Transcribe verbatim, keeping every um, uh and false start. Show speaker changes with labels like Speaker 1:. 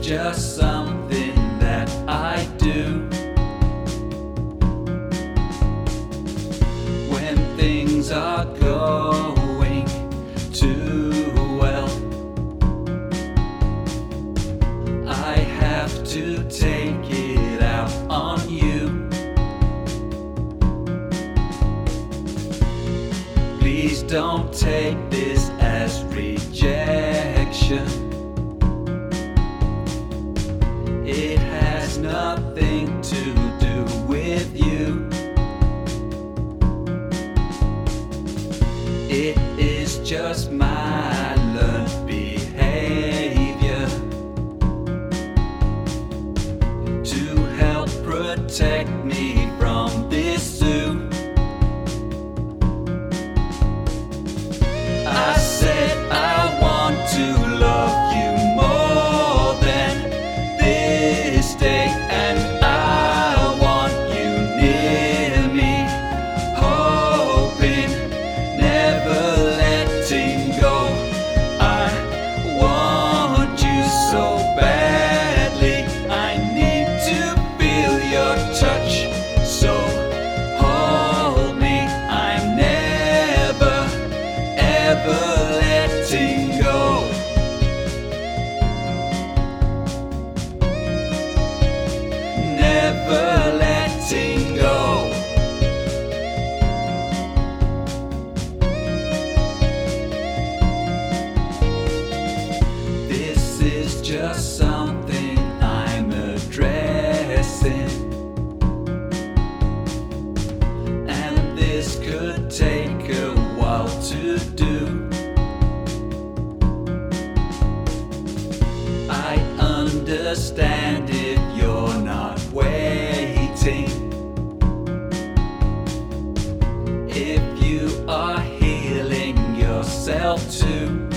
Speaker 1: just something that I do when things are going too well. I have to take it out on you. Please don't take this as rejection. It has nothing to do with you. It is just my learned behavior to help protect me from this zoo. I said I want to love you more than this day, and I want you near me, hoping, never letting go. I want you so badly, I need to feel your touch, so hold me. I'm never, ever letting go. Never letting go. This is just something I'm addressing, and this could take a while to do. I understand if you're not waiting, if you are healing yourself too.